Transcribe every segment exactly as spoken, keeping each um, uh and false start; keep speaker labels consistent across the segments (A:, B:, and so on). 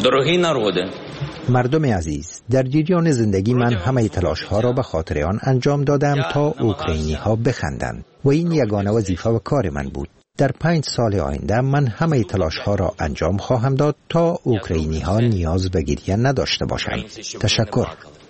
A: مردم عزیز، در جریان زندگی من همه تلاش ها را به خاطر آن انجام دادم تا اوکراینی ها بخندند و این یگانه وظیفه و کار من بود. در پنج سال آینده من همه تلاش ها را انجام خواهم داد تا اوکراینی ها نیاز به گریه نداشته باشند. تشکر.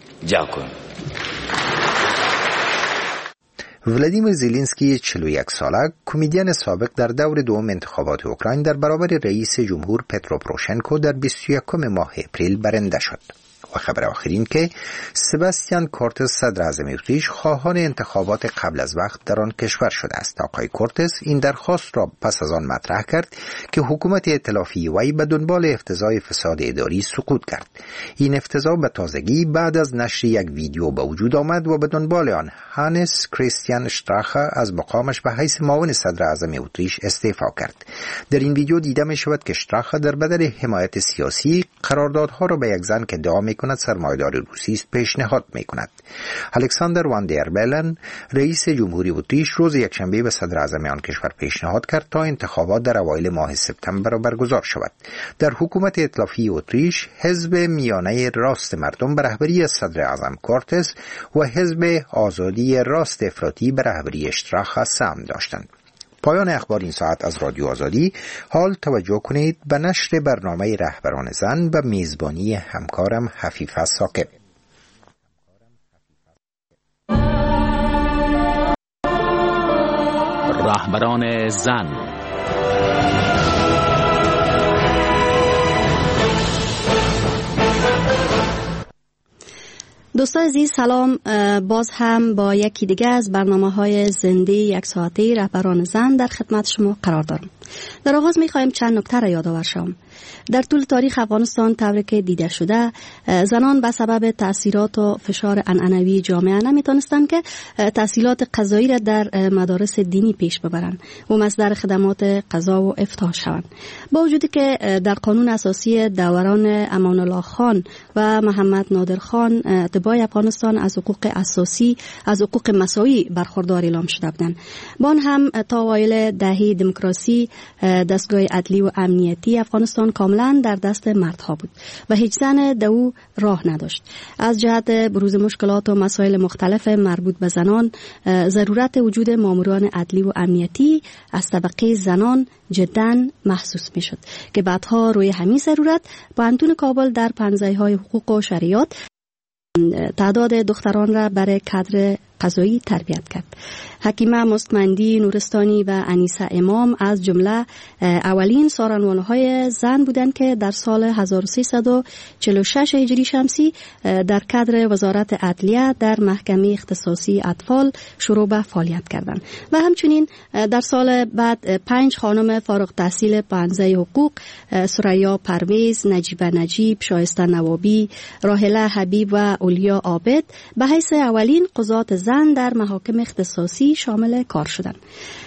A: ولادیمیر زلنسکی چهل و یک ساله، کمدین سابق، در دور دوم انتخابات اوکراین در برابر رئیس جمهور پترو پروشنکو در بیست و یکم ماه اپریل برنده شد. و خبر آخرین که سباستیان کورتز صدر اعظم اتریش خواهان انتخابات قبل از وقت در آن کشور شده است. آقای کورتز این درخواست را پس از آن مطرح کرد که حکومت ائتلافی وی به دنبال افتضاح فساد اداری سقوط کرد. این افتضاح به تازگی بعد از نشر یک ویدیو به وجود آمد و به دنبال آن هانس کریستیان شتراخه از مقامش به حیث معاون صدر اعظم اتریش استعفا کرد. در این ویدیو دیده می شود که شتراخه در بدل حمایت سیاسی قراردادها را به یک زن که ادعا می کند سرمایه‌دار روسی است پیشنهاد می کند. الکساندر وان در بلن، رئیس جمهوری اتریش، روز یکشنبه به صدر اعظم آن کشور پیشنهاد کرد تا انتخابات در اوایل ماه سپتامبر برگزار شود. در حکومت ائتلافی اتریش، حزب میانه راست مردم به رهبری صدر اعظم کورتز و حزب آزادی راست افراطی به رهبری اشتراخ سهم داشتند. پایان اخبار این ساعت از رادیو آزادی. حال توجه کنید به نشر برنامه رهبران زن و میزبانی همکارم حفیفه ثاقب.
B: رهبران زن.
C: دوستان عزیز سلام، باز هم با یکی دیگه از برنامه‌های زنده یک ساعته رهبران زن در خدمت شما قرار دارم. در آغاز می‌خوایم چند نکته را یادآور شوم. در طول تاریخ افغانستان طوری که دیده شده، زنان به سبب تأثیرات و فشار عنعنوی جامعه نمیتونستند که تحصیلات قضایی را در مدارس دینی پیش ببرند و مصدر خدمات قضا و افتاح شوند. با وجودی که در قانون اساسی دوران امان الله خان و محمد نادر خان اتباع افغانستان از حقوق اساسی از حقوق مساوی برخوردار اعلام شده بودند، با آن هم تا اوایل دهه دموکراسی دستگاه عدلی و امنیتی افغانستان کاملا در دست مردها بود و هیچ زن در او راه نداشت. از جهت بروز مشکلات و مسائل مختلف مربوط به زنان، ضرورت وجود ماموران عدلی و امنیتی از طبقه زنان جداً محسوس می شد که بعدها روی همین ضرورت پوهنتون کابل در پنزه‌های حقوق و شریعت تعداد دختران را برای کادر قضایی تربیت کرد. حکیمه مستمندی نورستانی و انیسه امام از جمله اولین سارنوانهای زن بودند که در سال هزار و سیصد و چهل و شش هجری شمسی در کادر وزارت عدلیه در محکمه اختصاصی اطفال شروع به فعالیت کردند و همچنین در سال بعد پنج خانم فارغ التحصیل پنزه حقوق، ثریا پرویز، نجیبه نجیب، شایسته نوابی، راحله حبیب و اولیا عابد به حیث اولین قضات زن در محاکم اختصاصی شامل کار شدند.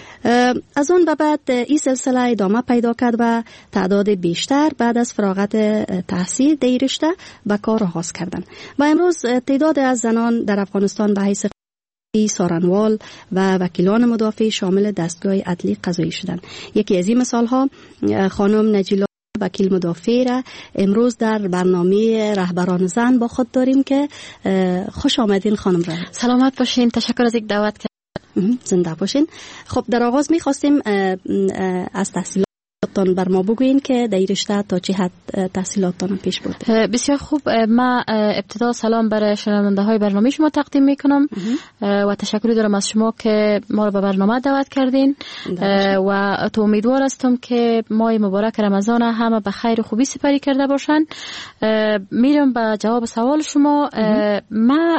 C: از اون به بعد این سلسله ادامه پیدا کرد و تعداد بیشتر بعد از فراغت تحصیل در رشته به کار آغاز کردند و امروز تعداد از زنان در افغانستان به حیث سارنوال و وکیلان مدافع شامل دستگاه عدلی قضایی شدند. یکی از این مثال ها خانم نجیلا وکیل مدافع را امروز در برنامه رهبران زن با خود داریم که خوش آمدین خانم را.
D: سلامت باشین، تشکر از یک دعوت کردن.
C: زنده باشین. خب در آغاز می‌خواستیم از تحصیلاتتان بر ما بگوین که در این رشته تا چه حد تحصیلاتتان پیش برده.
D: بسیار خوب، ما ابتدا سلام برای شنونده های برنامه شما تقدیم میکنم و تشکر دارم از شما که ما رو به برنامه دعوت کردین و تو امیدوار هستم که ماه مبارک رمضان همه به خیر و خوبی سپری کرده باشن. میرم به جواب سوال شما. ما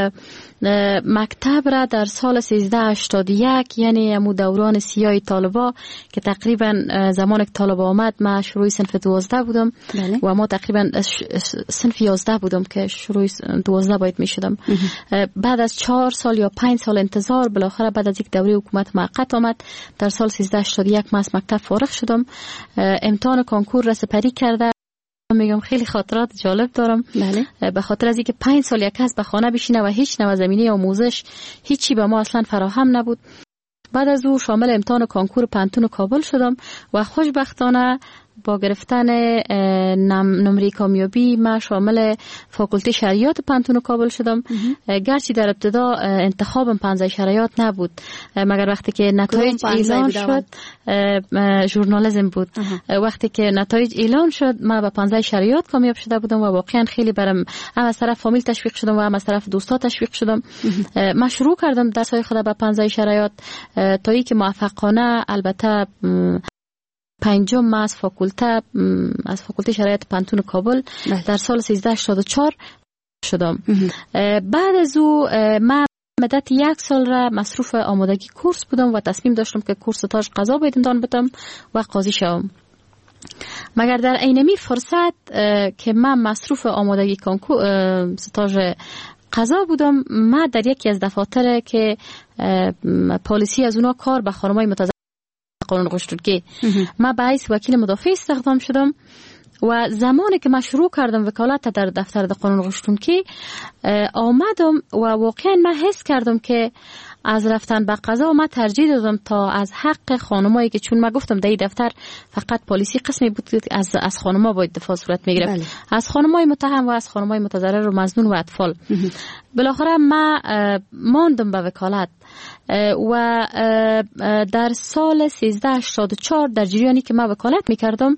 D: مکتب را در سال سیزده هشتاد و یک، یعنی امو دوران سیاه طالبا که تقریبا زمان که طالبا آمد ما شروع صنف دوازده بودم. بله. و ما تقریبا صنف یازده بودم که شروع دوازده باید می شدم. بعد از چهار سال یا پنج سال انتظار بالاخره بعد از یک دوره حکومت موقت آمد در سال سیزده هشتاد و یک ما از مکتب فارغ شدم. امتحان کنکور را سپری کرده میگم خیلی خاطرات جالب دارم. بله. به خاطر از اینکه پنج سال یک کس به خانه بشینه و هیچ نوع زمینه آموزش هیچی به ما اصلا فراهم نبود. بعد از او شامل امتحان کنکور پوهنتون کابل شدم و خوشبختانه با گرفتن نمره کامیابی ما شامل فاکولته شریعت پانتون کابل شدم. گرچه در ابتدا انتخابم پانزده شریعت نبود، مگر وقتی که نتایج اعلان شد ژورنالیسم بود. وقتی که نتایج اعلان شد ما به پانزده شریعت کامیاب شده بودم و واقعا خیلی برام هم از طرف فامیل تشویق شدم و هم از طرف دوستا تشویق شدم. ما شروع کردم درسای خود به پانزده شریعت تا اینکه موفقانه البته پنجم ما از فاکولته از فاکولته شریعت پانتون کابل در سال سیزده هشتاد و چهار شدم. بعد از او ما مدت یک سال را مصروف آمادگی کورس بودم و تصمیم داشتم که کورس تاج قضا باید امتحان بدم و قاضی شوم. مگر در اینمی فرصت که من مصروف آمادگی کنکور ستاژ قضا بودم، ما در یکی از دفاتر که پالیسی از اونا کار به خانمای متضرر قانون قشتورگی، ما به حیث وکیل مدافع استخدام شدم و زمانی که من شروع کردم وکالت در دفتر قانون قشتورگی آمدم و واقعا من حس کردم که از رفتن به قضا ما ترجیح دادم تا از حق خانمایی که چون ما گفتم در این دفتر فقط پالیسی قسمی بود که از از خانما باید دفاع صورت میگرفت، بله. از خانمای متهم و از خانمای متضرر و مظنون و اطفال. بالاخره ما ماندم به وکالت و در سال سیزده هشتاد و چهار در جریانی که ما وکالت میکردم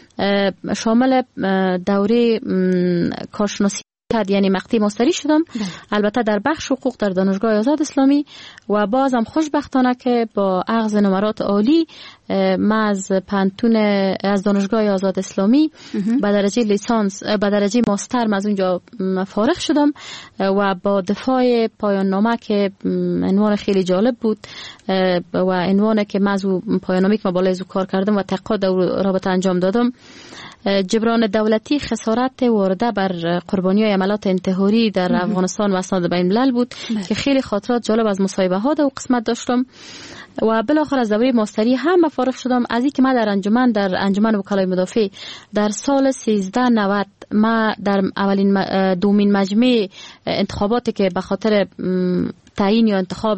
D: شامل دوره کارشناسی یعنی مقطع ماستری شدم، بله. البته در بخش حقوق در دانشگاه آزاد اسلامی و بازم خوشبختانه که با اخذ نمرات عالی ما از پانتون از دانشگاه آزاد اسلامی به درجه لیسانس به درجه ماستر از اونجا فارغ شدم و با دفاع پایان نامه که عنوان خیلی جالب بود و عنوان که من از پایان نامه که ما بالای از کار کردم و تحقیقات رابطه انجام دادم، جبران دولتی خسارت وارده بر قربانی‌های عملات انتحاری در افغانستان و اسناد بین الملل بود بله. که خیلی خاطرات جالب از مصاحبه ها و قسمت داشتم و بالاخره از دوره ماستری هم فارغ شدم. از اینکه ما در انجمن در انجمن وکلای مدافع در سال سیزده نود ما در اولین دومین مجمع انتخاباتی که به خاطر تعیین یا انتخاب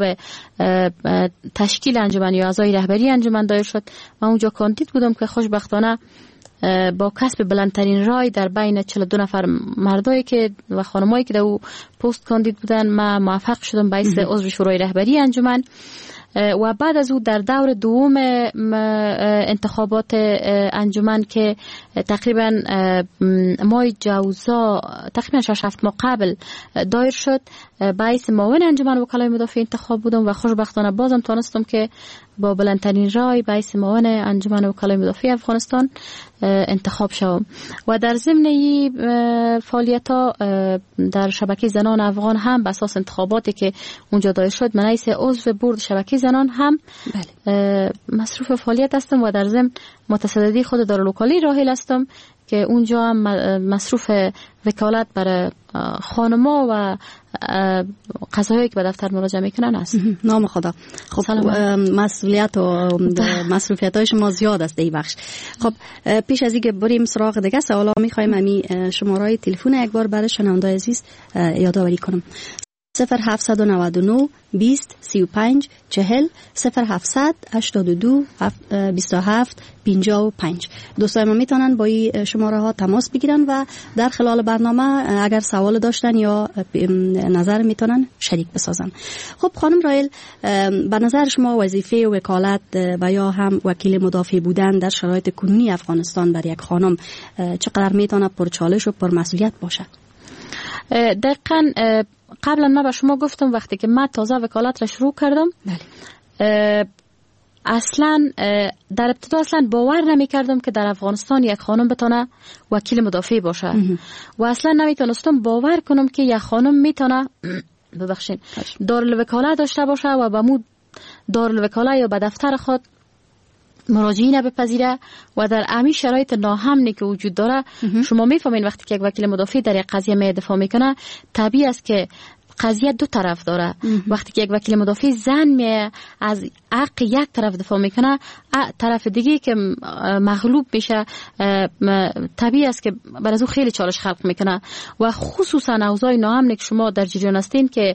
D: تشکیل انجمن یا اعضای رهبری انجمن دایر شد و اونجا کاندید بودم که خوشبختانه با کسب بلندترین رای در بین چهل و دو نفر مردایی که و خانمایی که در او پست کاندید بودن ما موفق شدم به حیث عضو شورای رهبری انجمن و بعد از او در دور دوم انتخابات انجمن که تقریبا ماه جوزا تقریبا شش هفت ماه قبل دایر شد به حیث معاون انجمن وکلای مدافع انتخاب بودم و خوشبختانه بازم تونستم که با بلندترین رای به حیث معاون انجمن وکلای مدافع افغانستان انتخاب شوم و در ضمن این فعالیت‌ها در شبکه زنان افغان هم به اساس انتخاباتی که اونجا دایر شد من حیث عضو بورد شبکه زنان هم بله. مصروف فعالیت هستم و در ضمن متصدی خود دارالوکالی راحل هستم که اونجا هم مصروف وکالت برای خانما و قضایایی که به دفتر مراجعه میکنن است.
C: نام خدا. خب مسئولیت و مصروفیت های شما زیاد است این بخش. خب پیش از اینکه بریم سراغ دیگه سوالا میخوایم امی شماره تلفن یک بار برای شنونده عزیز یادآوری کنم. صفر هفتصد و نود و نه بیست سی و پنج چهل صفر هفتصد هشتاد و دو بیست و هفت پنجاه و پنج. دوستان ما میتونن با این شماره ها تماس بگیرن و در خلال برنامه اگر سوال داشتن یا نظر میتونن شریک بسازن. خب خانم رایل، به نظر شما وظیفه وکالت و یا هم وکیل مدافع بودن در شرایط کنونی افغانستان برای یک خانم چقدر میتونه پرچالش و پرمسئولیت باشه؟
D: دقیقاً قبلا من به شما گفتم وقتی که من تازه وکالت را شروع کردم بله. اصلا در ابتدا اصلا باور نمی کردم که در افغانستان یک خانم بتونه وکیل مدافع باشه امه. و اصلا نمیتونستم باور کنم که یک خانم میتونه ببخشید دارالوکاله داشته باشه و به مو دارالوکاله یا به دفتر خود مراجعین بپذیره و در امی شرایط ناامنی که وجود داره امه. شما میفهمین وقتی که یک وکیل مدافع در یک قضیه می دفاع میکنه طبیعی است که قضیه دو طرف داره. وقتی که یک وکیل مدافع زن می از حق یک طرف دفاع میکنه، طرف دیگه که مغلوب میشه طبیعی است که بر از او خیلی چالش خلق میکنه و خصوصا اوضاع ناامنی که شما در جریان هستین که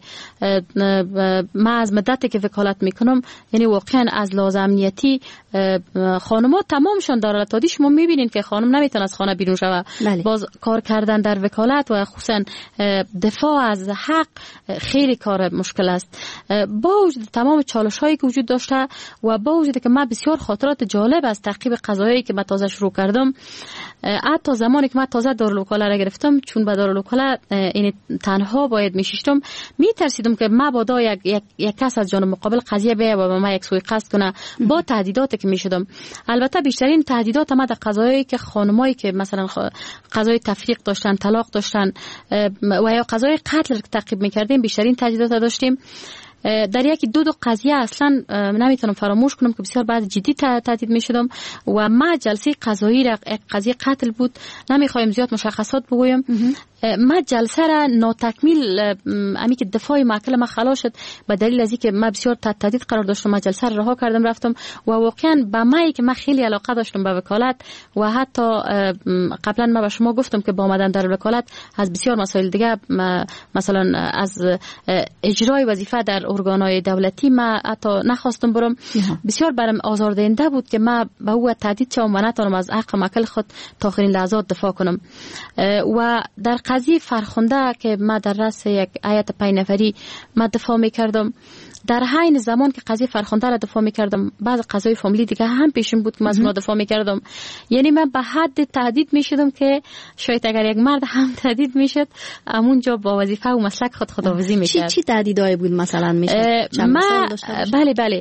D: ما از مدتی که وکالت میکنم، یعنی واقعا از لحاظ امنیتی خانم‌ها تمامشون در حالت شما میبینین که خانم نمیتونه از خانه بیرون شوه. باز کار کردن در وکالت و خصوصا دفاع از حق خیلی کار مشکل است. با وجود تمام چالش هایی که وجود داشته و با وجود که من بسیار خاطرات جالب از تعقیب قضایی که من تازه شروع کردم، حتی زمانی که من تازه دارالوکاله را گرفتم، چون به دارالوکاله این تنها باید میشیشتم، میترسیدم که مبادا یک, یک, یک کس از جانب مقابل قضیه بیه و به من یک سوء قصد کنه با تهدیداتی که میشدم. البته بیشترین تهدیدات ما در قضایی که خانمایی که مثلا قضای تفریق داشتن، طلاق داشتن و یا قضای قتل را تعقیب میکردیم، بیشترین تهدیدات داشتیم. در یکی دو دو قضیه اصلا نمیتونم فراموش کنم که بسیار بعد جدی تهدید میشدم و ما جلسه قضایی را، قضیه قتل بود، نمیخوایم زیاد مشخصات بگویم، ما جلسه را ناتکمیل، امی که دفاع معقل ما خلاص شد به دلیل از اینکه ما بسیار تحت تهدید قرار داشتم. ما جلسه را رها کردم رفتم و واقعا به مایی که ما خیلی علاقه داشتم به وکالت و حتی قبلا ما به شما گفتم که با آمدن در وکالت از بسیار مسائل دیگه، مثلا از اجرای وظیفه در ارگانهای دولتی ما حتی نخواستم برم. بسیار برام آزاردهنده بود که ما به او تهدید شدم و نتونم از حق معقل خود تا آخرین لحظات دفاع کنم. و در قضیه فرخنده که ما در رأس یک هیئت پنج نفری ما دفاع میکردم، در حین زمان که قضیه فرخنده را دفاع میکردم، بعض قضای فامیلی دیگه هم پیشم بود که من از اونها دفاع میکردم. یعنی من به حد تهدید میشدم که شاید اگر یک مرد هم تهدید میشد، همونجا با وظیفه و مسلک خود خداحافظی میکرد.
C: چی چی تهدیدایی بود مثلا میشه؟
D: ما بله بله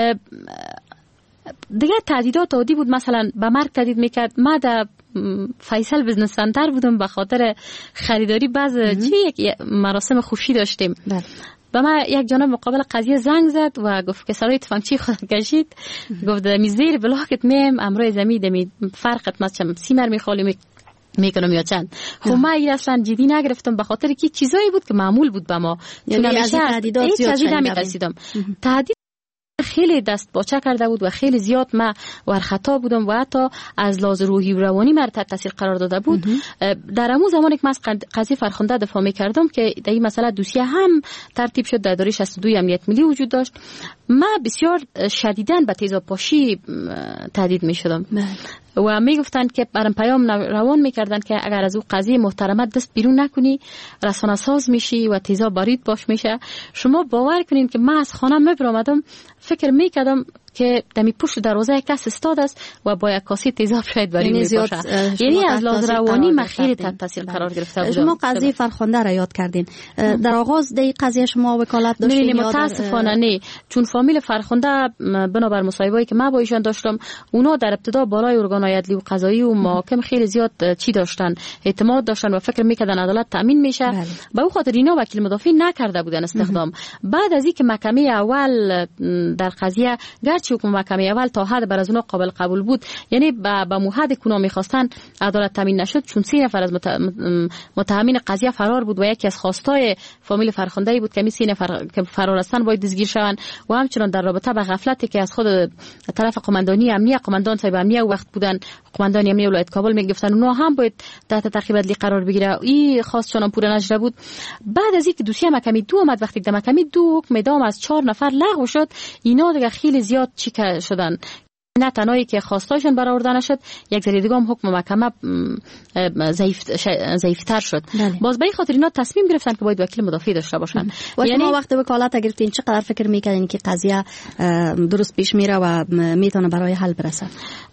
D: دیگه تهدیدات عادی بود. مثلا به مرگ تهدید میکرد. ما در فیصل بزنس سنتر بودم، به خاطر خریداری بعض چی یک مراسم خوشی داشتیم. بله. و ما یک جانب مقابل قضیه زنگ زد و گفت که سرای تفنگچی خود کشید. گفت می زیر بلاکت میم امروز زمین دمی فرقت مثلا سیمر میخوالی میکنم یا چند. خب ما این اصلا جدی نگرفتم به خاطر که چیزایی بود که معمول بود به ما.
C: یعنی از تهدیدات زیاد
D: نمی‌ترسیدم. تهدید خیلی دست باچه کرده بود و خیلی زیاد ما ورخطا بودم و حتی از لحاظ روحی و روانی مرا تحت تاثیر قرار داده بود. در همون زمانی که من از قضیه فرخنده دفاع می‌کردم که در این مسئله دوسیه هم ترتیب شد، در داره شصت و دو امنیت ملی وجود داشت، ما بسیار شدیداً به تیزاب‌پاشی تهدید می‌شدم و میگفتند که برام پیام روان میکردن که اگر از او قضیه محترمت دست بیرون نکنی رسانه ساز میشی و تیزاب بارید باش میشه. شما باور کنین که من از خانه میبرامدم فکر میکردم که دمی پشت دروازه کس استاد است و با یک کاسه تیزاب شاید بری می باشه. یعنی از لحاظ روانی من خیلی تحت تاثیر قرار گرفته بودم.
C: شما قضیه فرخنده را یاد کردین. در آغاز دی قضیه شما وکالت داشتین؟
D: نه متاسفانه نه، چون فامیل فرخنده بنابر مصاحبه‌ای که من با ایشان داشتم، اونا در ابتدا بالای ارگان‌های عدلی و قضایی و محاکم خیلی زیاد چی داشتن، اعتماد داشتن و فکر میکردن عدالت تامین میشه. به او خاطر اینا وکیل مدافع نکرده بودن استخدام. بعد از اینکه محکمه اول در قضیه گرچه حکم محکمه اول تا حد بر از اونها قابل قبول بود، یعنی با با موحد کنا میخواستن عدالت تامین نشد، چون سه نفر از متهمین قضیه فرار بود و یکی از خواستای فامیل فرخنده بود که می سه نفر که فرار هستن باید دستگیر شوند و همچنان در رابطه با غفلتی که از خود طرف قماندانی امنیه، قماندان صاحب امنیه وقت بودن، قماندان امنیه ولایت کابل میگفتن اونها هم باید تحت تعقیب عدلی قرار بگیره. این خواستشون پورا نشده بود. بعد از اینکه دوسیه محکمه دو اومد، وقتی که محکمه دو حکم اعدام از چهار نفر لغو شد، اینا دیگه خیلی زیاد چی شدن. نه تنهایی که خواستایشون برآورده نشد، یک ذره دیگه هم حکم محکمه ضعیف ضعیفتر شد. بله. باز به این خاطر اینا تصمیم گرفتن که باید وکیل مدافع داشته باشن.
C: و یعنی شما وقتی وکالت گرفتین چقدر فکر می‌کردین که قضیه درست پیش میره و میتونه برای حل برسه؟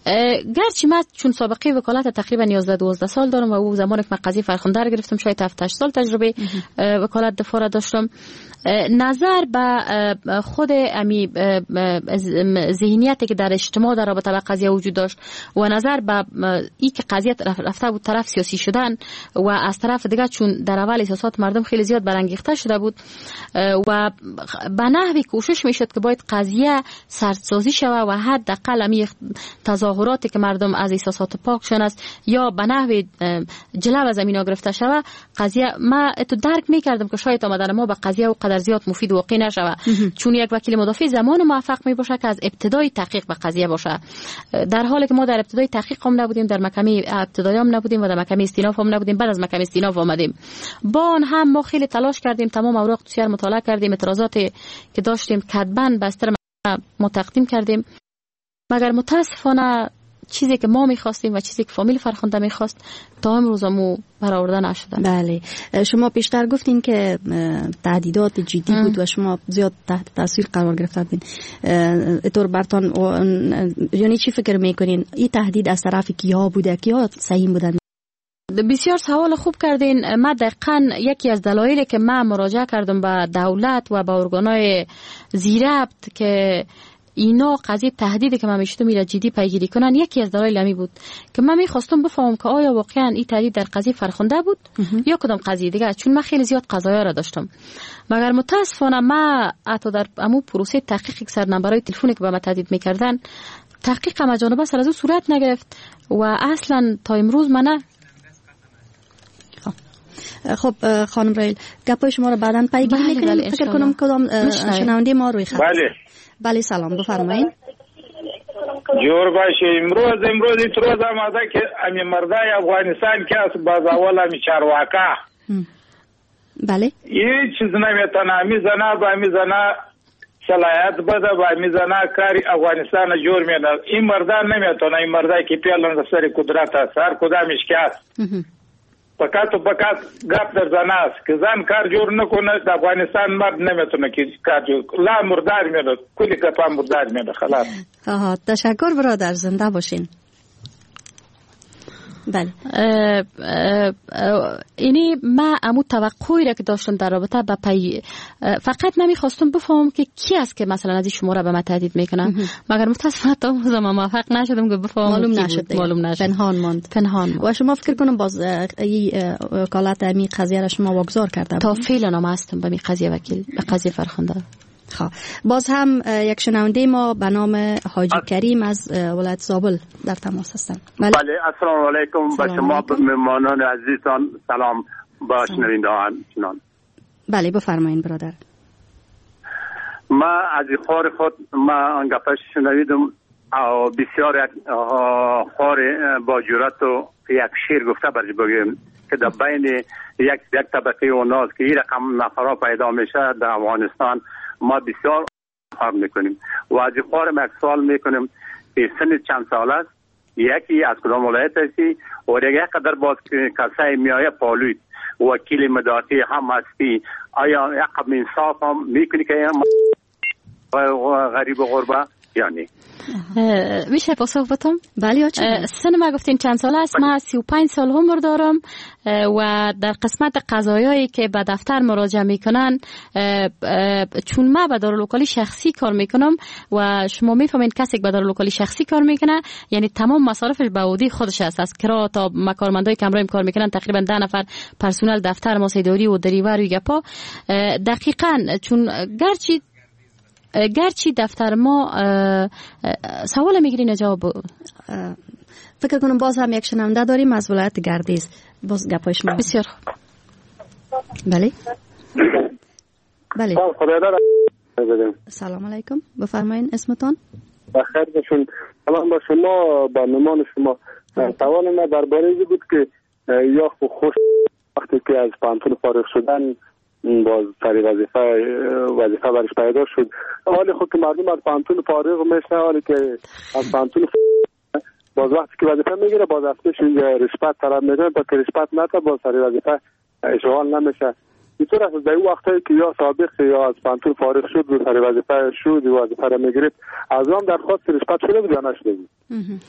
D: گرچه من چون سابقه وکالت تقریبا یازده دوازده سال دارم و او زمانی که من قضیه فرخنده رو گرفتم شاید هفت هشت سال تجربه وکالت دفاع داشتم، نظر به خود امی ذهنیتی که در اجتماع ما در رابطه با قضیه وجود داشت و نظر به این که قضیه رفته بود طرف سیاسی شدن و از طرف دیگه چون در اول احساسات مردم خیلی زیاد برانگیخته شده بود و به نحوی کوشش میشد که باید قضیه سردسازی شود و حداقل امی تظاهراتی که مردم از احساسات پاکشون است یا به نحوی جلو از زمین گرفته شود قضیه ما تو درک میکردم که شاید آمدن ما به قضیه و قدر زیاد مفید واقع نشود چون یک وکیل مدافع زمان موفق می باشه که از ابتدای تحقیق به قضیه باشه در حالی که ما در ابتدای تحقیق هم نبودیم در محکمه ابتدایی هم نبودیم و در محکمه استیناف هم نبودیم بعد از محکمه استیناف آمدیم با آن هم ما خیلی تلاش کردیم تمام اوراق دوسیه مطالعه کردیم اعتراضاتی که داشتیم کتباً بستر ما تقدیم کردیم مگر متاسفانه چیزی که ما می‌خواستیم و چیزی که فامیل فرخنده می‌خواست تا امروزمو برآورده نشده.
C: بله شما پیشتر گفتین که تهدیدات جدی ام. بود و شما زیاد تحت تاثیر قرار گرفتین. اینطور برتان یعنی چی فکر میکنین این تهدید از طرف کیا بوده کیا صحیح بودن؟
D: بسیار سوال خوب کردین. ما دقیقاً یکی از دلایلی که من مراجعه کردم به دولت و به ارگان‌های زیربط که اینا قضیه تهدیدی که من میشتم میره جدی پیگیری کنن یکی از دلایل همی بود که من میخواستم بفهمم که آیا واقعا این تهدید در قضیه فرخنده بود یا کدام قضیه دیگه چون من خیلی زیاد قضایا را داشتم مگر متاسفانه ما حتی در امو پروسه تحقیق یک سرنمبرای تلفنی که به من تهدید میکردن تحقیق ما جانبه سر از او صورت نگرفت و اصلا تا امروز من
C: خب خانم رایل گپای شما رو بعداً پیگیری میکنیم فکر کنم کدام شنونده ما روی خط.
E: بله
C: بله سلام بفرمایید.
E: جور باشه امروز امروز این روز آمده که امی مردای افغانستان که از باز اول امی چارواکا
C: بله
E: هیچ چیز نمیتونه امی زنا با امی زنا صلاحیت بده با امی زنا کاری افغانستان جور میده این مردان نمیتونه این مردای که پیلن سر قدرت است هر کدامش که است فقط و فقط گپ در زن است که زن کار جور نکنه در افغانستان مرد نمیتونه که کار جور لا مردار میده کلی گپا مردار میده خلاص.
C: آها تشکر برادر زنده باشین. بله
D: اینی ما امو توقعی را که داشتم در رابطه با پی فقط نمیخواستم بفهمم که کی است که مثلا از شما را به من تهدید میکنن مگر متاسفانه تا امروز ما موفق نشدم که بفهمم
C: معلوم نشد
D: معلوم نشد
C: پنهان ماند
D: پنهان
C: و شما فکر کنم باز این وکالت امی قضیه را شما واگذار کرده
D: تا فعلا نام هستم به می قضیه وکیل به قضیه فرخنده.
C: خب باز هم یک شنونده ما به نام حاجی کریم از ولایت زابل در تماس هستن.
F: بله, بله السلام علیکم به شما مهمانان عزیزان سلام با شنوندگان.
C: بله بفرمایید برادر.
F: ما از خور خود ما انگپش شنیدم او بسیار خور با جرأت و یک شیر گفته برای بگیم که در بین یک یک طبقه و ناز که این رقم نفرها پیدا میشه در افغانستان ما بسیار کار میکنیم و از خور ما سوال میکنیم که سن چند سال است یکی از کدام ولایت هستی و دیگه قدر باز کسای میایه پالوید وکیل مدافع هم هستی آیا عقب انصاف هم میکنی که غریب و غربه یعنی
D: میشه پاسخ بدم؟
C: بله
D: سن ما گفتین چند سال است ما سی و پنج سال عمر دارم و در قسمت قضایایی که به دفتر مراجعه میکنن چون ما به دارالوکالی شخصی کار میکنم و شما میفهمین کسی که به دارالوکالی شخصی کار میکنه یعنی تمام مصارفش به عهده خودش است از کرا تا کارمندای که همراهیم کار میکنن تقریبا ده نفر پرسنل دفتر ماسیداری و دریور و گپا دقیقاً چون گرچه گرچه دفتر ما سوال میگیرین جواب
C: فکر کنم باز هم یک شنونده داریم از ولایت گردیز باز گپایش ما
D: بسیار
C: بله بله
G: سلام
C: علیکم بفرمایین اسمتون
G: بخیر باشون. سلام با شما با مهمان شما. سوال من درباره این بود که یا خوش وقتی که از پانتون فارغ شدن باز سری وظیفه وظیفه برش پیدا شد حالی خود که مردم از پانتون فارغ میشه حالی که از پانتون باز وقتی که وظیفه میگیره باز اصلش رشوت طلب میکنه تا که رشوت نده باز سری وظیفه اشغال نمیشه. اینطور است در این وقتایی که یا سابق یا از پانتون فارغ شد و سری وظیفه شد و وظیفه را میگرفت از هم درخواست رشوت شده بود یا نشده بود؟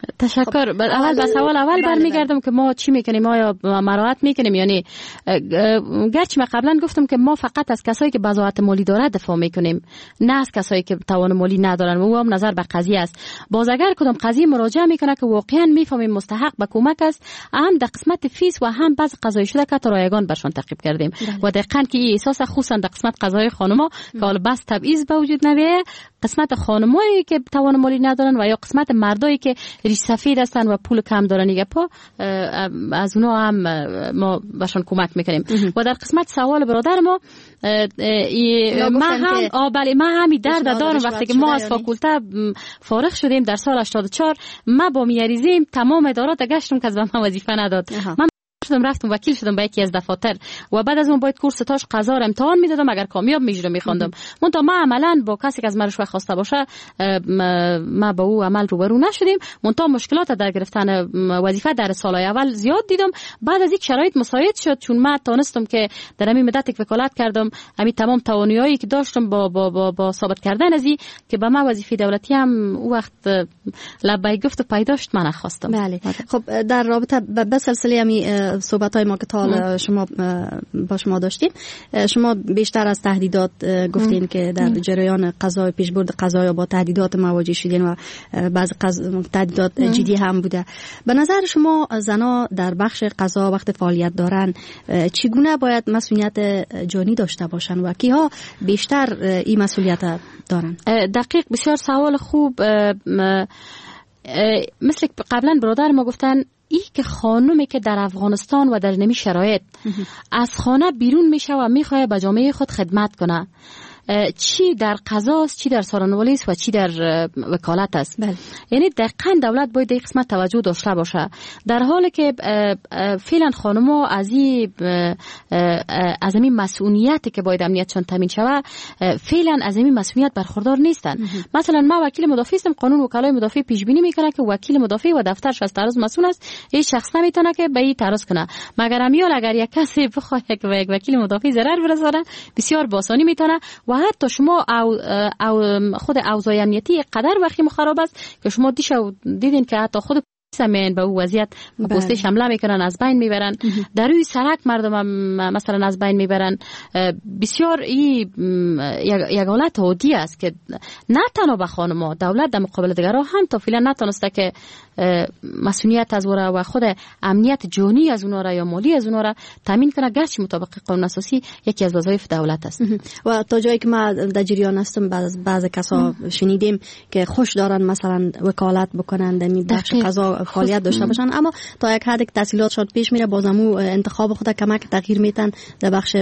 D: تشکر. اول به سوال اول برمیگردم که ما چی میکنیم، آیا مراعات میکنیم؟ یعنی گرچه من قبلا گفتم که ما فقط از کسایی که بضاعت مالی داره دفاع میکنیم، نه از کسایی که توان مالی ندارن. و هم نظر به قضیه است. باز اگر کدام قضیه مراجعه میکنه که واقعا میفهمیم مستحق به کمک است، هم در قسمت فیس و هم بعض قضایی شده که رایگان برشون تعقیب کردیم. و دقیقاً که این احساس خصوصا در قسمت قضای خانما که حالا بس تبعیض به وجود نمیه، قسمت خانمایی که توان مالی ندارن و یا قسمت مردایی که ریش سفید هستن و پول کم دارن دیگه پا، از اونا هم ما بهشون کمک میکنیم. و در قسمت سوال برادر ما ما هم آبله ما همی درد دارم. وقتی که ما از فاکولته فارغ شدیم در سال هشتاد و چهار، ما با میاریزیم تمام ادارات گشتم که از من وظیفه نداد. من شدم رفتم وکیل شدم به یکی از دفاتر و بعد از اون باید کورس تاش قضا رو امتحان میدادم، اگر کامیاب میشدم میخوندم. من تا ما عملا با کسی که از من رشوه خواسته باشه ما با او عمل روبرو نشدیم. من تا مشکلات در گرفتن وظیفه در سالهای اول زیاد دیدم. بعد از یک شرایط مساعد شد، چون ما تونستم که در همین مدت که وکالت کردم همین تمام توانایی‌هایی که داشتم با با با, با ثابت کردن ازی که به ما وظیفه دولتی هم او وقت لبیک گفت و پیداشت من نخواستم.
C: بله. خب در رابطه به سلسله همین صحبت های ما که تا شما با شما داشتیم، شما بیشتر از تهدیدات گفتین که در جریان قضای پیشبرد قضایا با تهدیدات مواجه شدین و بعضی تهدیدات جدی هم بوده. به نظر شما زنا در بخش قضا وقت فعالیت دارن چگونه باید مسئولیت جانی داشته باشن و کیها بیشتر این مسئولیت دارن؟
D: دقیق، بسیار سوال خوب. مثل قبلا برادر ما گفتن، ای که خانومی که در افغانستان و در نمی شرایط از خانه بیرون میشه و میخواه به جامعه خود خدمت کنه، چی در قضاست، چی در سارنوالی است و چی در وکالت است. بله. یعنی دقیقاً دولت باید این قسمت توجه داشته باشه، در حالی که فعلا خانم‌ها از این از این مسئولیتی که باید امنیتشان تامین شود فعلا از این مسئولیت برخوردار نیستن. مثلا ما وکیل مدافع هستم، قانون وکلای مدافع پیش بینی میکنه که وکیل مدافع و دفترش از تعرض مسئول است. هیچ شخص نمیتونه که به این تعرض کنه، مگر امیال اگر یک کسی بخواد که به یک وکیل مدافع ضرر برسونه بسیار با آسانی میتونه. و حتی شما او او خود اوضاع امنیتی قدر وقتی خراب است که شما دیشو دیدین که حتی خود سمین به او وضعیت پستش حمله میکنن، از بین میبرن. در روی سرک مردم هم مثلا از بین میبرن. بسیار این یک حالت عادی است که نه تنها به خانم‌ها، دولت در مقابل دیگرها هم تا فعلا نتونسته که مسئولیت از اونها و خود امنیت جانی از اونها را یا مالی از اونها را تامین کنه، گرچه مطابق قانون اساسی یکی از وظایف دولت است.
C: و تا جایی که ما در جریان هستم بعض بعض کسا شنیدیم که خوش دارن مثلا وکالت بکنن در بخش قضا فعالیت داشته باشن، اما تا یک حد که تحصیلاتشون پیش میره بازمو انتخاب خود کمک تغییر میتن در بخش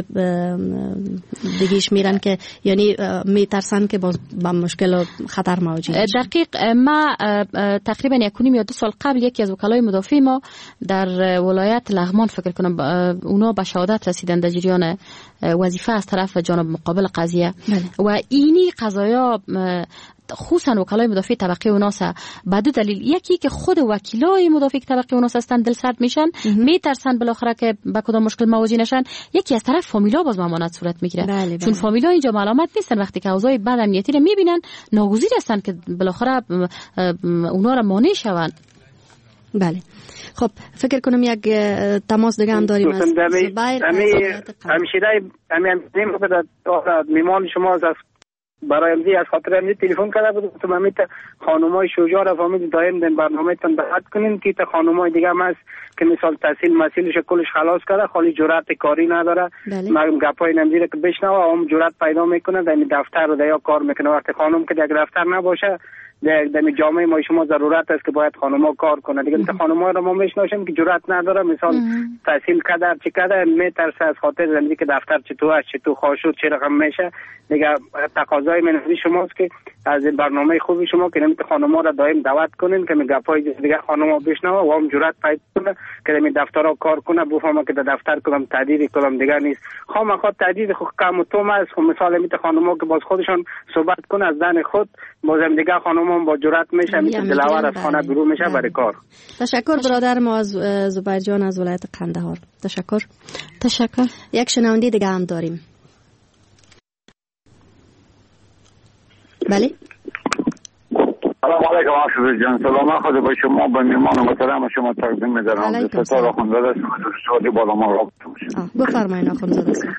C: دیگهش میرن که یعنی میترسن که باز با مشکل و خطر مواجه بشن.
D: دقیق. ما تقریبا یک یا دو سال قبل یکی از وکلای مدافع ما در ولایت لغمان فکر کنم اونا به شهادت رسیدن در جریان وظیفه از طرف جانب مقابل قضیه. بله. و اینی قضایا خصوصا وکلای مدافع طبقه اوناسه به دو دلیل، یکی که خود وکیلای مدافع طبقه اوناس هستن دل سرد میشن، میترسن بالاخره که به کدام مشکل مواجه نشن. یکی از طرف فامیلا باز ممانعت صورت میگیره. بله بله. چون فامیلا اینجا معلومات نیستن، وقتی که اوضاع بد امنیتی رو میبینن ناگزیر هستن که بالاخره اونا را مانع شون.
C: بله. خب فکر کنم یک تماس دیگه هم داریم از زبیر.
F: همشیره همین میمان شما از برای امزی از خاطر امزی تلفن کرده بود تو همیت خانمای شجاع را فهمید دایم دن برنامه تان دعوت کنین که تا خانمای دیگه هم هست که مثال تحصیل مسئولش کلش خلاص کرده، خالی جرأت کاری نداره. من گپای امزی را که بشنوه هم جرأت پیدا میکنه در دفتر و در کار میکنه. وقتی خانم که در دفتر نباشه در جامعه ما شما ضرورت است که باید خانم‌ها کار کنه دیگه. مثل خانم‌ها رو ما میشناسیم که جرأت نداره، مثال تحصیل کردن چه کردن میترسه از خاطر زندگی که دفتر چطور است چطور خواهد چه رقم میشه دیگه. تقاضای من از شماست که از برنامه خوبی شما که نمیت خانم‌ها را دائم دعوت کنین که گپای دیگه خانم‌ها بشنوه و هم جرأت پیدا کنه که در دفترها کار کنه، بفهمه که در دفتر کدام تهدید کدام دیگه نیست. خامخا تهدید خود کم و توم است. مثال میت خانم‌ها که باز خودشان صحبت کنه از دن خود، بازم دیگه خانم با جرأت میشه میشه دلاور از خانه بیرون میشه برای کار.
C: تشکر برادر ما از زبیر جان از ولایت قندهار. تشکر.
D: تشکر.
C: یک شنونده دیگه هم داریم. بله
F: سلام علیکم آصف جان. سلام خود به شما، به میهمان محترم شما تقدیم می‌دارم. ستاره آخونزاده است، سوادی بالا ما رابطه میشه.
C: بفرمایید آخونزاده است.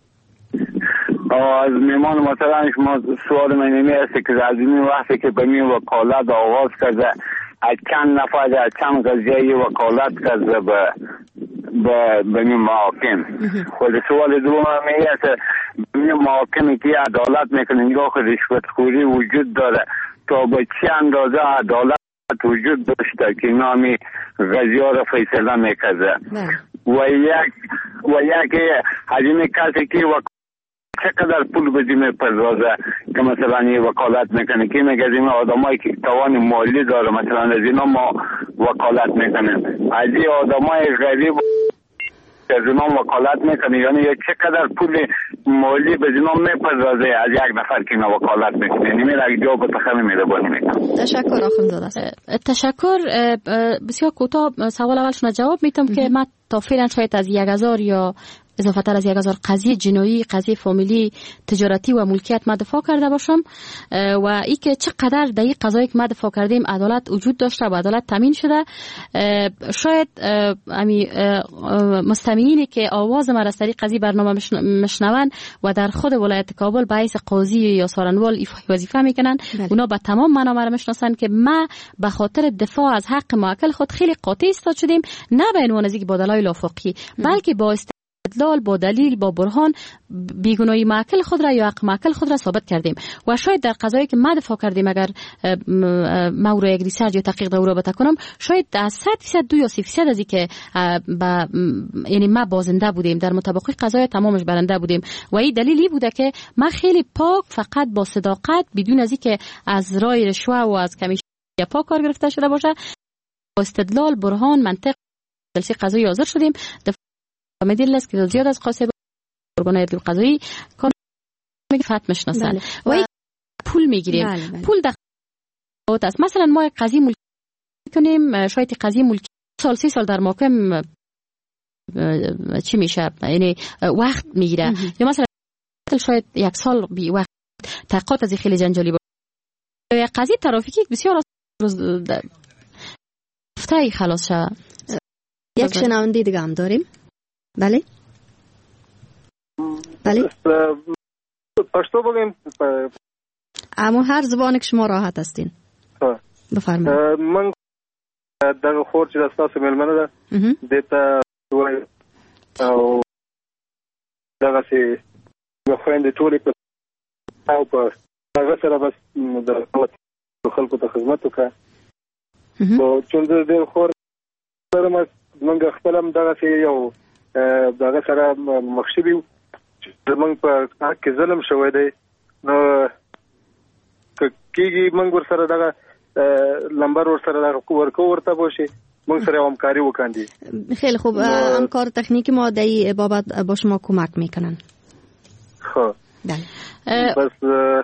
F: از میهمان محترم شما سوال من اینه است که از این وقتی که به می وکالت آغاز کرده، از چند نفر از چند قضیه وکالت کرده به به به محاکم. خود سوال دوم میگه است به محاکمی که عدالت میکنه نگاه رشوتخوری وجود داره، تا به چه اندازه عدالت وجود داشته که نامی قضیه را فیصله میکرده و یک و یک از این کسی که چقدر پول بدی میپردازه که مثلا یه وکالت میکنه که میگه از این آدمایی که توان مالی داره مثلا از اینا ما وکالت میکنیم، از این آدمای غریب از اینا وکالت میکنه، یعنی چقدر پول مالی به اینا میپردازه از یک نفر که اینا وکالت میکنه. یعنی میره اگه جواب تخمی میده بانی میکنم.
C: تشکر آخونزاده است.
D: تشکر. بسیار کوتاه سوال اولشون جواب میتم که من تا فعلا شاید از یک هزار یا اضافه تر از یک هزار قضیه جنایی، قضیه فامیلی، تجارتی و ملکیت ما دفاع کرده باشم و ای که چقدر در این قضایی که ما دفاع کردیم عدالت وجود داشته و عدالت تامین شده. شاید امی مستمعینی که آواز ما از طریق قضیه برنامه مشنون و در خود ولایت کابل به حیث قاضی یا سارنوال ایفای وظیفه میکنن، اونا به تمام معنا ما میشناسن که ما به خاطر دفاع از حق موکل خود خیلی قاطع ایستاد شدیم، نه به عنوان از اینکه با دلایل افقی، بلکه با استدلال، با دلیل، با برهان بیگناهی موکل خود را یا حق موکل خود را ثابت کردیم. و شاید در قضایی که ما دفاع کردیم اگر ما رو یک ریسرچ یا تحقیق دورو رابطه کنم، شاید از صد درصد دو یا سی درصد از اینکه یعنی ما بازنده بودیم در مطابق قضای تمامش برنده بودیم و این دلیلی بوده که ما خیلی پاک فقط با صداقت بدون از اینکه از رای رشوه و از کمیشن پاک کار گرفته شده باشه، با استدلال، برهان، منطق جلسه قضایی حاضر شدیم. مدیر است که زیاد از قاصد ارگانهای قضایی کار میگه فت میشناسن و پول میگیریم. بله بله. پول دخوات است. مثلا ما یک قضیه ملکی کنیم، شاید قضیه ملکی سال سی سال در محکم چی میشه، یعنی وقت میگیره، یا مثلا شاید یک سال بی وقت تحقیقات از خیلی جنجالی باشه. یک قضیه ترافیکی بسیار روز هفته خلاص شه.
C: یک شنونده دیگه هم داریم. بله بله
H: پشتو بگیم
C: اما هر زبان که شما راحت هستین بفرمایید.
H: من در خور چې د تاسو ملمنه ده دته وای او دغه سي خويندې ټولې په او په هغه سره بس د خلکو ته خدمت وکړه او چې د خور سره موږ خپل هم دغه سي یو دغه سره مخشبي چې موږ په حق کې ظلم شوی دی، نو کېږي موږ ورسره دغه لمبر ورسره دغه ورکو ورته باشي، موږ سره همکاری وکاندی.
C: خیلی خوب. همکار تکنیکی ما در این بابت با شما کمک میکنن.
H: خب
C: بله.
H: بس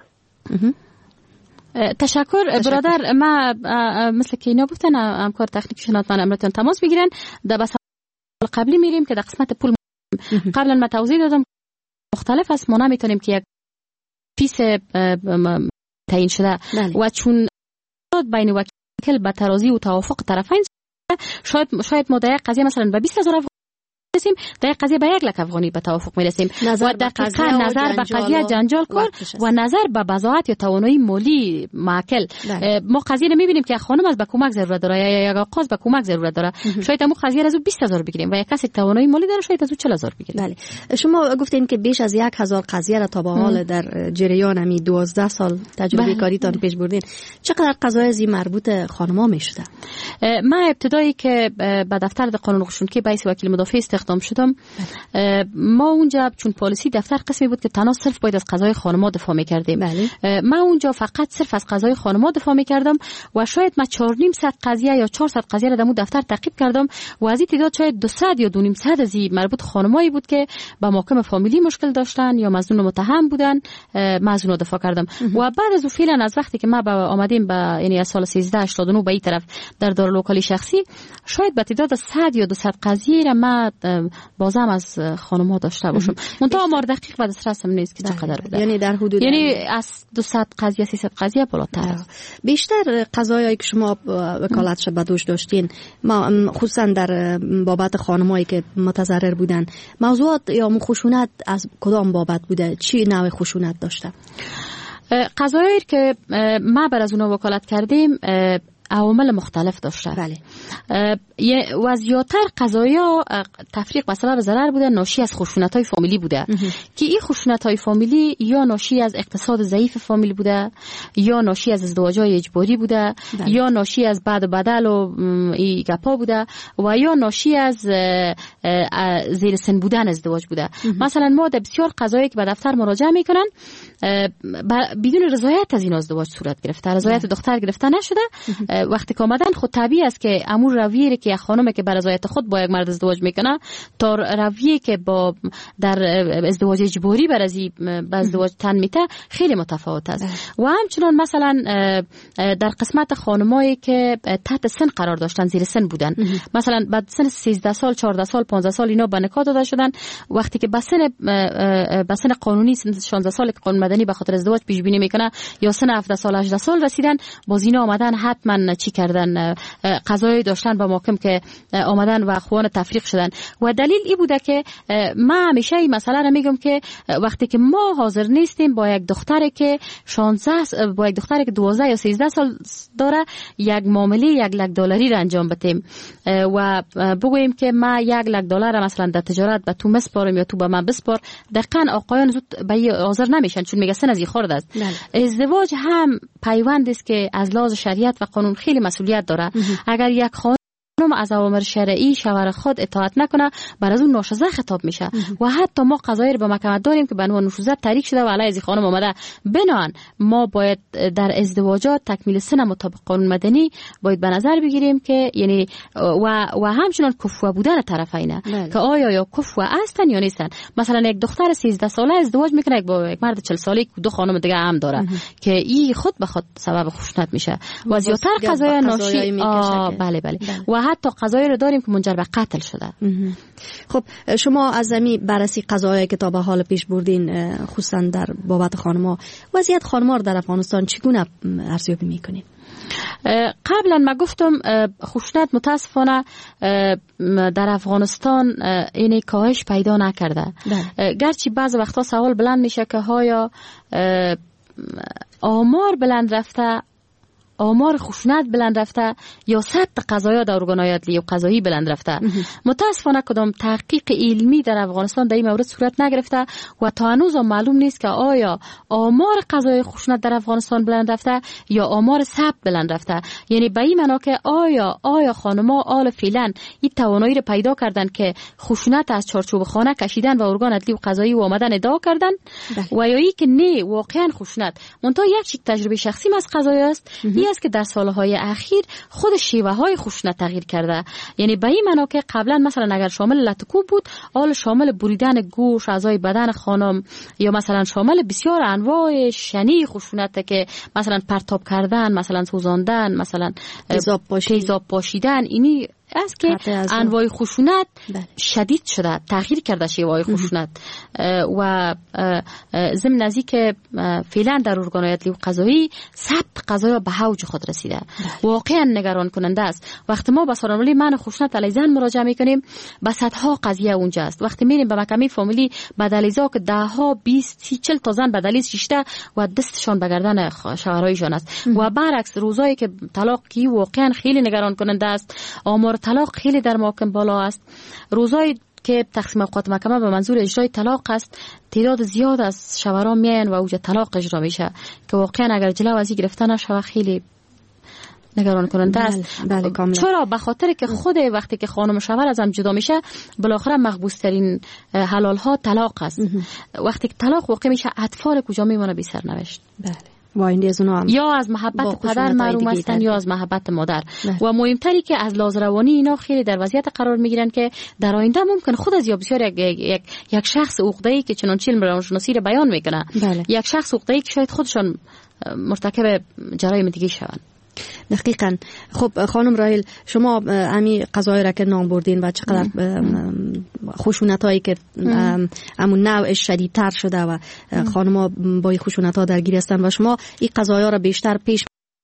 D: تشکر برادر. ما مثل که اینا گفتن همکار تکنیکی شنات من امرتون تماس بگیرن. در بس قبلی میریم که در قسمت پول قبلا ما توضیح دادم مختلف است، ما نمیتونیم که یک فیس تعیین شده بله. و چون بین وکیل به ترازی و توافق طرفین شاید شاید ما در یک قضیه مثلا به بیست هزار افغانی رسیم، در یک قضیه به یک لک افغانی به توافق میرسیم و دقیقاً نظر به قضیه جنجال کار و نظر به بضاعت یا توانایی مالی معکل. ما قضیه نمیبینیم که خانم از به کمک ضرورت داره یا یک آقا به کمک ضرورت داره، شاید همون قضیه از او بیست هزار بگیریم و یک کسی توانایی مالی داره شاید از او چهل هزار بگیریم.
C: بله. شما گفتین که بیش از یک هزار قضیه را تا به حال در جریان همی دوازده سال تجربه کاریتان پیش بردین. چقدر قضایا از این مربوط خانم‌ها میشده؟
D: ما ابتدایی که به دفتر قانون خشونتکی به حیث وکیل مدافع استخدام شدم، ما اونجا چون پالیسی دفتر قسمی بود که تنها صرف باید از قضای خانم‌ها دفاع می‌کردیم. ما اونجا فقط صرف از قضای خانم‌ها دفاع می‌کردم و شاید ما چهار و نیم صد قضیه یا چهارصد قضیه را در دفتر تعقیب کردم و از این تعداد شاید دویست یا دو نیم صد از این مربوط خانمایی بود که با محکم فامیلی مشکل داشتن یا مظنون متهم بودن، ما از اونها دفاع کردم. و بعد از اون فعلا از وقتی که ما با آمدیم با یعنی از سال سیزده هشتاد و نه به این طرف در دارالوکالی شخصی، شاید به تعداد صد یا دویست قضیه را ما بازم از خانم ها داشته باشم. منتها آمار دقیق و دسترسم نیست که چقدر بوده.
C: یعنی در حدود
D: یعنی از دویست قضیه سیصد قضیه بالاتر است.
C: بیشتر قضایایی که شما وکالتش به دوش داشتین، ما خصوصا در بابت خانمایی که متضرر بودن، موضوعات یا خشونت از کدام بابت بوده؟ چی نوع خشونت داشته؟
D: قضایایی که ما بر از اونها وکالت کردیم عوامل مختلف داشته.
C: بله.
D: و زیادتر قضایا تفریق به سبب ضرر بوده ناشی از خشونت‌های فامیلی بوده که این خشونت‌های فامیلی یا ناشی از اقتصاد ضعیف فامیل بوده، یا ناشی از ازدواج‌های اجباری بوده، بله. یا ناشی از بعد و بدل و ای گپا بوده، و یا ناشی از زیر سن بودن ازدواج بوده. مثلا ما در بسیار قضایی که به دفتر مراجعه میکنن بدون رضایت از این ازدواج صورت گرفته، رضایت دختر گرفته نشده. وقتی که آمدن خود طبیعی است که امور رویه که یک خانم که بر رضایت خود با یک مرد ازدواج میکنه تا رویه که با در ازدواج اجباری بر از ازدواج تن میته خیلی متفاوت است. و همچنان مثلا در قسمت خانمایی که تحت سن قرار داشتن، زیر سن بودن، مثلا بعد سن سیزده سال، چهارده سال، پانزده سال اینا به نکاح داده شدن، وقتی که به سن به سن قانونی سن شانزده سال که قانون مدنی به خاطر ازدواج پیش بینی میکنه یا سن هفده سال هجده سال رسیدن، باز اینا آمدن حتما چی کردن، قضایی داشتن با محکم که آمدن و اخوان تفریق شدن. و دلیل ای بوده که من همیشه این مسئله رو میگم که وقتی که ما حاضر نیستیم با یک دختری که شانزده با یک دختری که دوازده یا سیزده سال داره یک معامله یک لک دلاری را انجام بدیم و بگوییم که ما یک لک دلار مثلا در تجارت به تو مسپارم یا تو به من بسپار، دقیقاً آقایان زود به حاضر نمیشن چون میگه سن از این خورد است. ازدواج هم پیوند است که از لحاظ شریعت و قانون خیلی مسئولیت داره. اگر یک خانم از اوامر شرعی شوهر خود اطاعت نکنه بر از اون ناشزه خطاب میشه. و حتی ما قضایی رو به محکمه داریم که به عنوان ناشزه تحریک شده و علیه از خانم اومده. بنان ما باید در ازدواجات تکمیل سن مطابق قانون مدنی باید به نظر بگیریم که یعنی و و همچنان کفو بودن طرفینه که آیا یا کفو هستن یا نیستن. مثلا یک دختر سیزده ساله ازدواج میکنه با یک مرد چهل ساله که دو خانم دیگه هم داره که این خود به خود سبب خشونت میشه. و زیاتر قضایا ناشی بله بله و حتی قضایی رو داریم که منجر به قتل شده.
C: خب شما از زمین بررسی قضایایی که تا به حال پیش بردین خصوصا در بابت خانم‌ها، وضعیت خانم‌ها در افغانستان چگونه ارزیابی می‌کنید؟
D: قبلا ما گفتم خشونت متاسفانه در افغانستان این کاهش پیدا نکرده. گرچه بعض وقتا سوال بلند میشه که آیا آمار بلند رفته، آمار خشونت بلند رفته یا سطح قضایا در ارگان‌های عدلی و قضایی بلند رفته. متاسفانه کدام تحقیق علمی در افغانستان در این مورد صورت نگرفته و تا هنوز معلوم نیست که آیا آمار قضای خشونت در افغانستان بلند رفته یا آمار ثبت بلند رفته. یعنی به این معنا که آیا آیا خانم‌ها آل فعلا این توانایی رو پیدا کردن که خشونت از چارچوب خانه کشیدن و ارگان عدلی و قضایی و آمدن ادعا کردن و یا ای که نه واقعا خشونت منتها یک چیز تجربه شخصی از قضایی است است که در سالهای اخیر خود شیوه های خشونت تغییر کرده. یعنی به این معنا که قبلا مثلا اگر شامل لطکو بود، حال شامل بریدن گوش، اعضای بدن خانم یا مثلا شامل بسیار انواع شنی خشونت که مثلا پرتاب کردن، مثلا سوزاندن، مثلا تیزاب پاشیدن, پاشیدن اینی است که انواع خشونت شدید شده، تغییر کرده شیوه خشونت و ضمن ازی که فعلا در ارگان‌های عدلی و قضایی ثبت قضایا به اوج خود رسیده. واقعا نگران کننده است. وقتی ما به سازمان منع خشونت علیه زن مراجعه میکنیم به صدها قضیه اونجا است. وقتی میریم به محکمه فامیلی به دلیزا که ده ها بیست سی چهل تا زن به دلیز شیشته و دستشان به گردن شوهرایشان است و برعکس روزایی که طلاق کی واقعا خیلی نگران کننده است. آمار طلاق خیلی در محاکم بالا است. روزایی که تقسیم اوقات محکمه به منظور اجرای طلاق است، تعداد زیاد از شوهران میان و اوج طلاق اجرا میشه که واقعا اگر جلو از این گرفته نشه خیلی نگران کننده است.
C: بله کاملا.
D: چرا؟ به خاطر که خود وقتی که خانم شوهر از هم جدا میشه بالاخره مقبوس ترین حلال ها طلاق است. وقتی که طلاق واقع میشه اطفال کجا میمونه بی سرنوشت.
C: بله. هم
D: یا از محبت پدر محروم هستن یا از محبت مادر. و مهمتری که از لحاظ روانی اینا خیلی در وضعیت قرار میگیرن که در آینده ممکن خود از یا بسیار یک, یک, یک شخص عقده‌ای که چنانچه علم روانشناسی رو بیان میکنه،
C: بله.
D: یک شخص عقده‌ای که شاید خودشان مرتکب جرایم دیگه شوند.
C: دقیقاً. خب خانم راهیل، شما امی قضایی را که نام بردین و چقدر خشونت هایی که امون نوعش شدیدتر شده و خانم ها با این خشونت ها درگیر هستند و شما این قضایی ها را بیشتر پیش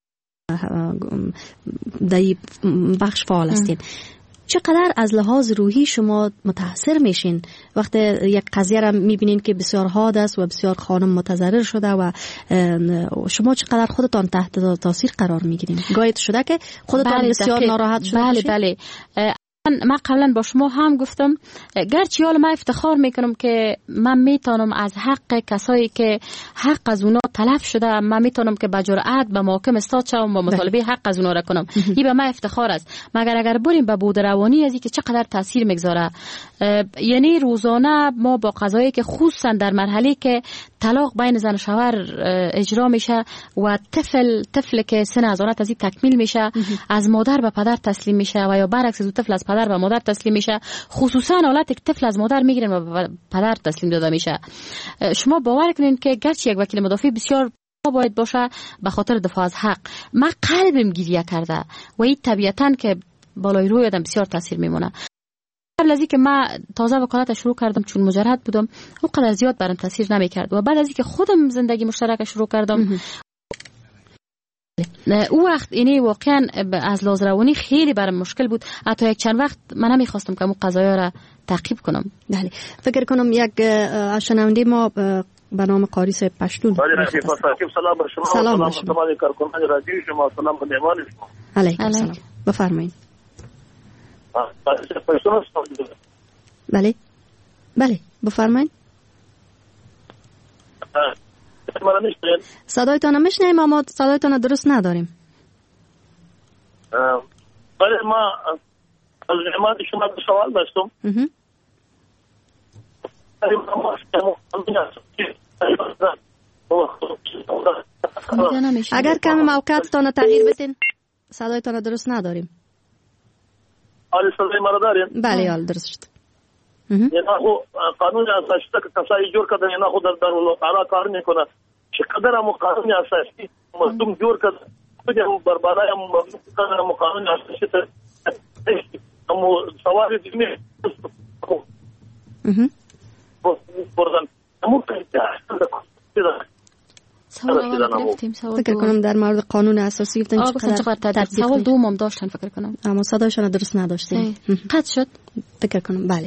C: در این بخش فعال هستین، چقدر از لحاظ روحی شما متاثر میشین وقتی یک قضیه را میبینین که بسیار حاد است و بسیار خانم متضرر شده و شما چقدر خودتان تحت تاثیر قرار میگیرین؟ گاهی شده که خودتان بله بسیار ناراحت شده
D: بله بله من قبلا با شما هم گفتم گرچه حالا من افتخار میکنم که من میتونم از حق کسایی که حق از اونا تلف شده من میتونم که با جرأت به محاکم استاد شوم و مطالبه حق از اونا را کنم. این به من افتخار است. مگر اگر بریم به بود روانی از این که چقدر تاثیر میگذاره، یعنی روزانه ما با قضایی که خصوصا در مرحله که طلاق بین زن و شوهر اجرا میشه و طفل طفل که سن ازارت از این تکمیل میشه از مادر به پدر تسلیم میشه و یا برعکس از طفل از پدر به مادر تسلیم میشه، خصوصا حالت که طفل از مادر میگیرن و پدر تسلیم داده میشه. شما باور کنین که گرچه یک وکیل مدافع بسیار باید باشه به خاطر دفاع از حق، من قلبم گریه کرده و این طبیعتاً که بالای روی آدم بسیار تاثیر میمونه. قبل از اینکه من تازه وکالت شروع کردم چون مجرد بودم اونقدر زیاد برام تاثیر نمیکرد و بعد از اینکه خودم زندگی مشترک شروع کردم او وقت اینه واقعا از لحاظ روانی خیلی برام مشکل بود. حتی یک چند وقت من نمیخواستم که اون قضایا را تعقیب کنم. بله
C: فکر کنم یک شنونده ما به نام قاری صاحب پشتون.
I: سلام بر شما. سلام بر شما کارکنان رادیو شما. سلام به مهمان شما.
C: علیکم السلام. بفرمایید. بله بله بفرمایید. صدایتان میشنویم اما صدایتان درست نداریم.
I: بله ما از نعمت شما به سوال داشتم.
C: اگر کمی موقعتان تغییر بدین صدایتان درست نداریم.
I: حالی صدای مرا داریم؟
C: بله حال درست شد.
I: یعنی قانون اساسی که کسایی جور کردن یعنی خود در دارالله تعالی کار میکنه چقدر هم قانون اساسی مردم جور کرد خود هم بربالای هم قدر هم قانون اساسی تا هم سواری دیمی بردن همون که
C: فکر کنم در مورد قانون اساسی گفتن
D: چقدر تدبیر. سوال دوم داشتن فکر کنم
C: اما صدایشان درست نداشتیم.
D: قطع شد
C: فکر کنم. بله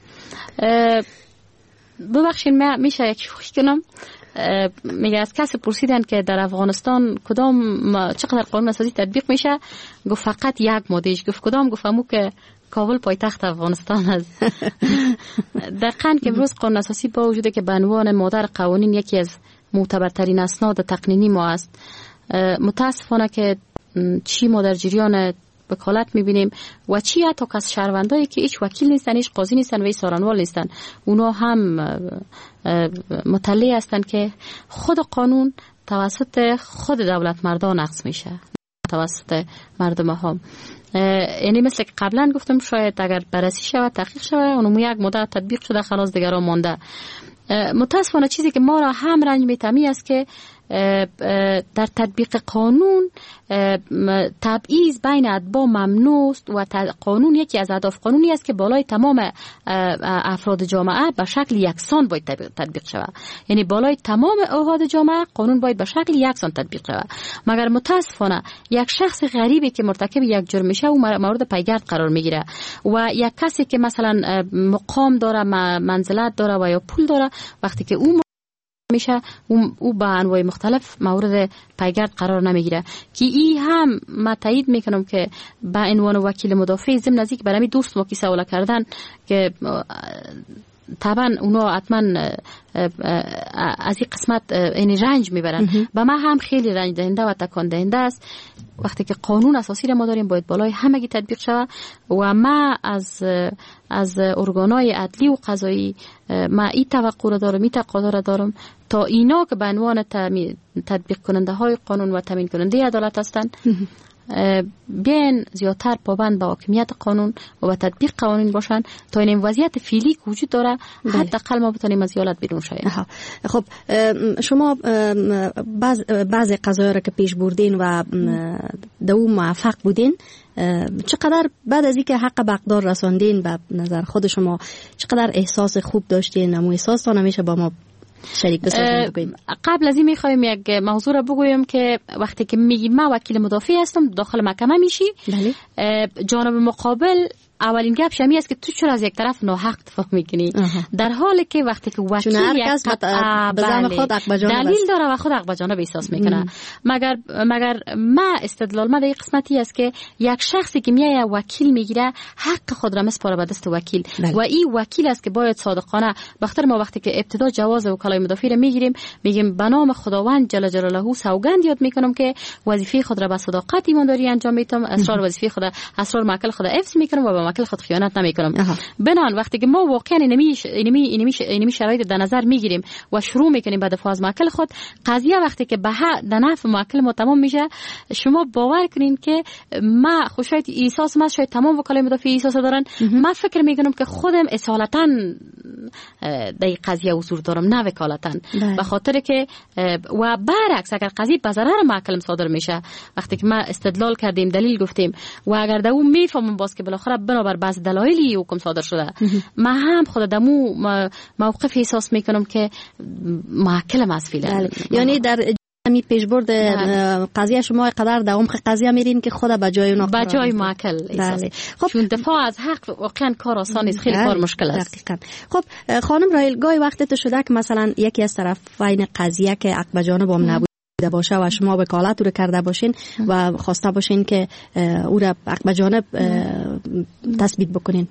D: ببخشید من میشه یک شوخی کنم. میگه از کسی پرسیدن که در افغانستان کدام چقدر قانون اساسی تطبیق میشه، گفت فقط یک مادهش. گفت کدام؟ گفت همون که کابل پایتخت افغانستان است. دقیقاً که امروز قانون اساسی با وجوده که به عنوان مادر قوانین یکی از معتبرترین اسناد تقنینی ما است، متاسفانه که چی ما در جریان وکالت میبینیم و چی حتی کس شهروندایی که هیچ وکیل نیستن، هیچ قاضی نیستن و هیچ سارنوال نیستن، اونا هم مطلع هستن که خود قانون توسط خود دولت مردان نقض میشه توسط مردم هم. یعنی مثل که قبلا گفتم شاید اگر بررسی شود تحقیق شود اونم یک مدت تطبیق شده خلاص دیگه را مانده. متاسفانه چیزی که ما را هم رنج میتمی است که در تطبیق قانون تبعیض بین اتباع ممنوع است و قانون یکی از اهداف قانونی است که بالای تمام افراد جامعه به شکل یکسان باید تطبیق شود. یعنی بالای تمام احاد جامعه قانون باید به شکل یکسان تطبیق شود. مگر متاسفانه یک شخص غریبی که مرتکب یک جرم میشه او مورد پیگرد قرار میگیره و یک کسی که مثلا مقام داره، منزلت داره و یا پول داره، وقتی که او میشه او با انواع مختلف مورد پیگرد قرار نمیگیره. که ای هم ما تایید میکنم که با عنوان وکیل مدافع ضمن از اینکه برای دوست ما کی سوال کردن که طبعا اونا حتما از این قسمت این رنج میبرن، با ما هم خیلی رنج دهنده و تکان دهنده است. وقتی که قانون اساسی را ما داریم باید بالای همگی تطبیق شود و ما از از ارگانهای عدلی و قضایی ما این توقع را دارم، این تقاضا را دارم تا اینا که به عنوان تطبیق کننده های قانون و تامین کننده عدالت هستند بیاین زیادتر پابند به حاکمیت قانون و به تطبیق قوانین باشن تا این وضعیت فعلی که وجود داره حداقل ما بتونیم از ایالت بیرون شویم.
C: خب شما بعض بعضی قضایا را که پیش بردین و دو موفق بودین، چقدر بعد از اینکه حق به اقدار رساندین به نظر خود شما چقدر احساس خوب داشتین؟ امو احساس تا نمیشه با ما شریک بسازیم؟
D: قبل از این میخوایم یک موضوع را بگویم که وقتی که میگیم ما وکیل مدافع هستم داخل محکمه میشی، جانب مقابل اولین گپ شمی است که تو چرا از یک طرف ناحق دفاع میکنی، در حالی که وقتی که وکیل یک دلیل داره و خود حق به جانب احساس میکنه. مگر مگر ما استدلال ما در این قسمتی است که یک شخصی که میای وکیل میگیره حق خود را میسپاره به دست وکیل بله. و این وکیل است که باید صادقانه. بخاطر ما وقتی که ابتدا جواز وکالای مدافع را میگیریم میگیم به نام خداوند جل جلاله سوگند یاد میکنم که وظیفه خود را به صداقت ایمانداری انجام میدم، اسرار وظیفه خود اسرار محکل خود حفظ میکنم و به محکل خود خیانت نمیکنم. بنان وقتی که ما واقعا اینمی اینمی اینمی اینمی شرایط در نظر میگیریم و شروع میکنیم به دفاع از محکل خود، قضیه وقتی که به در نفع محکل ما تمام میشه، شما باور کنین که ما خوشایت احساس ما شاید تمام وکلای مدافع احساس دارن. من فکر میکنم که خودم اصالتا در این قضیه حضور دارم، نه وکالتا، به خاطر که و برعکس اگر قضیه به ضرر محکل صادر میشه، وقتی که ما استدلال کردیم دلیل گفتیم و اگر در اون میفهمم باز که بالاخره بنابر بعض دلایلی حکم صادر شده، من هم خود دمو موقف احساس میکنم که محکلم از فعلا.
C: یعنی در می پیشبرد قضیه شما قدر در عمق قضیه میرین که خود به جای اون
D: به جای محکل
C: بله.
D: خب چون دفاع از حق واقعا کار آسان نیست، خیلی کار مشکل است.
C: دقیقاً. خب خانم راهیل، گاهی وقت شده که مثلا یکی از طرفین قضیه که حق به جانب هم نبود باشه و شما وکالت رو کرده باشین و خواسته باشین که او را حق به جانب تثبیت بکنین.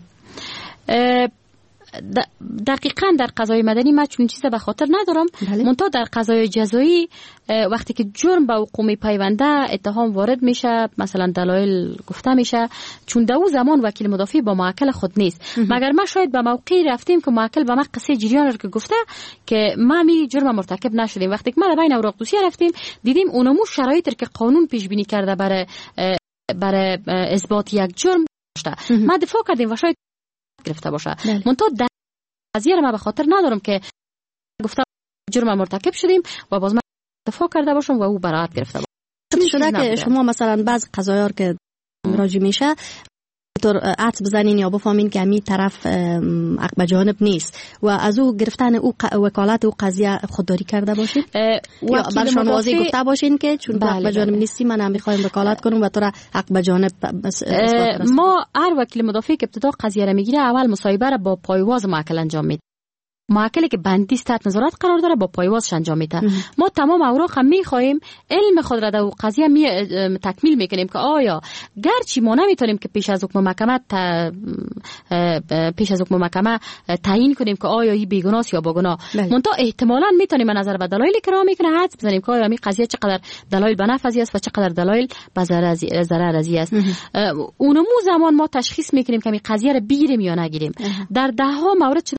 D: دقیقاً در قضای مدنی ما چون چیز به خاطر ندارم، منتها در قضای جزایی وقتی که جرم به حقوق پیونده اتهام وارد میشه، مثلا دلایل گفته میشه، چون در اون زمان وکیل مدافع با محکل خود نیست، مگر ما شاید به موقعی رفتیم که محکل به ما قصه جریان رو که گفته که ما می جرم مرتکب نشدیم. وقتی که ما در بین اوراق دوسیه رفتیم دیدیم اونمو شرایطی که قانون پیش بینی کرده برای برای اثبات یک جرم داشته، ما دفاع کردیم و شاید گرفته باشه. منتها در قضیه رو ما به خاطر ندارم که گفتم جرم مرتکب شدیم و باز ما دفاع کرده باشم و او براءت گرفته باشه.
C: شده که شما مثلا بعض قضایا که راجع میشه طور عطف بزنین یا بفهمین که همین طرف حق به جانب نیست و از او گرفتن او وکالت او قضیه خودداری کرده باشین یا برشان واضح گفته باشین که چون حق به جانب نیستی من هم میخوایم وکالت کنم و تو را حق به جانب
D: ما هر وکیل مدافع که ابتدا قضیه را میگیره اول مصاحبه را با پایواز محکل انجام میده. محکلی که بندیست تحت نظارت قرار داره با پایوازش انجام میده. ما تمام اوراق هم میخوایم علم خود را در قضیه می تکمیل میکنیم که آیا گرچه ما نمیتونیم که پیش از حکم محکمه تا پیش از حکم محکمه تعیین کنیم که آیا این بیگناه یا باگناه، منتها احتمالاً میتونیم نظر به دلایلی که را میکنه حدس بزنیم که آیا این قضیه چقدر دلایل به نفع است و چقدر دلایل به ضرر ازی است. اونمو زمان ما تشخیص میکنیم که این قضیه را بگیریم یا نگیریم. در ده ها مورد